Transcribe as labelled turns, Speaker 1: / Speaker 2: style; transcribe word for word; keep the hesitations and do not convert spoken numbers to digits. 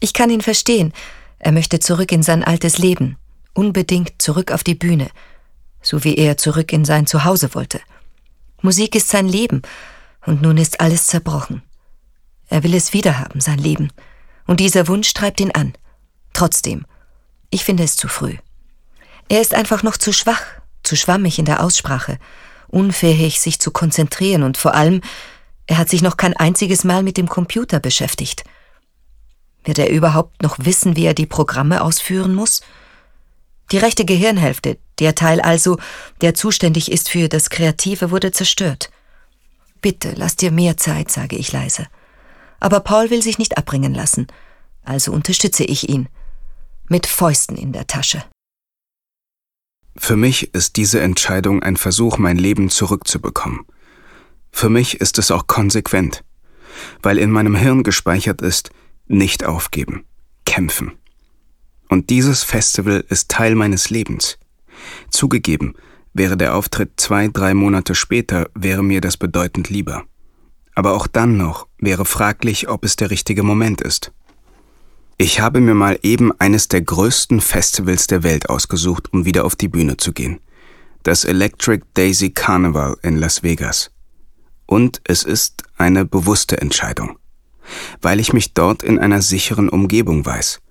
Speaker 1: Ich kann ihn verstehen. Er möchte zurück in sein altes Leben. Unbedingt zurück auf die Bühne. So wie er zurück in sein Zuhause wollte. Musik ist sein Leben. Und nun ist alles zerbrochen. Er will es wiederhaben, sein Leben. Und dieser Wunsch treibt ihn an. Trotzdem, ich finde es zu früh. Er ist einfach noch zu schwach, zu schwammig in der Aussprache, unfähig, sich zu konzentrieren und vor allem, er hat sich noch kein einziges Mal mit dem Computer beschäftigt. Wird er überhaupt noch wissen, wie er die Programme ausführen muss? Die rechte Gehirnhälfte, der Teil also, der zuständig ist für das Kreative, wurde zerstört. Bitte, lass dir mehr Zeit, sage ich leise. Aber Paul will sich nicht abbringen lassen, also unterstütze ich ihn. Mit Fäusten in der Tasche.
Speaker 2: Für mich ist diese Entscheidung ein Versuch, mein Leben zurückzubekommen. Für mich ist es auch konsequent, weil in meinem Hirn gespeichert ist, nicht aufgeben, kämpfen. Und dieses Festival ist Teil meines Lebens. Zugegeben, wäre der Auftritt zwei, drei Monate später, wäre mir das bedeutend lieber. Aber auch dann noch wäre fraglich, ob es der richtige Moment ist. Ich habe mir mal eben eines der größten Festivals der Welt ausgesucht, um wieder auf die Bühne zu gehen. Das Electric Daisy Carnival in Las Vegas. Und es ist eine bewusste Entscheidung, weil ich mich dort in einer sicheren Umgebung weiß.